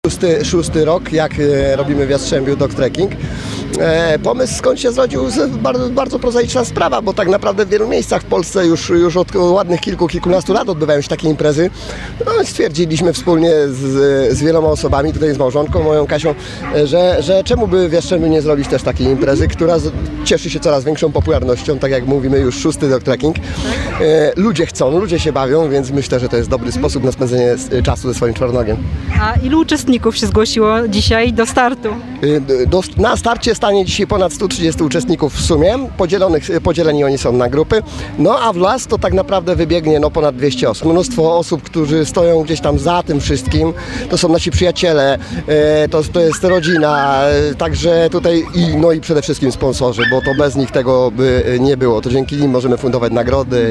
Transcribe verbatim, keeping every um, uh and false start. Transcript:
Szósty, szósty rok, jak e, robimy w Jastrzębiu dog trekking. E, pomysł skąd się zrodził? Z, bardzo, bardzo prozaiczna sprawa, bo tak naprawdę w wielu miejscach w Polsce już, już od ładnych kilku, kilkunastu lat odbywają się takie imprezy. No, stwierdziliśmy wspólnie z, z wieloma osobami, tutaj z małżonką, moją Kasią, że, że czemu by w Jastrzębiu nie zrobić też takiej imprezy, która z, cieszy się coraz większą popularnością, tak jak mówimy, już szósty dog trekking. E, ludzie chcą, ludzie się bawią, więc myślę, że to jest dobry sposób na spędzenie czasu ze swoim czwornogiem. A ilu uczestników się zgłosiło dzisiaj do startu? Do, na starcie stanie dzisiaj ponad stu trzydziestu uczestników w sumie, podzielonych, podzieleni oni są na grupy, no a w las to tak naprawdę wybiegnie no, ponad dwieście osób. Mnóstwo osób, którzy stoją gdzieś tam za tym wszystkim, to są nasi przyjaciele, to, to jest rodzina, także tutaj i, no i przede wszystkim sponsorzy, bo to bez nich tego by nie było, to dzięki nim możemy fundować nagrody.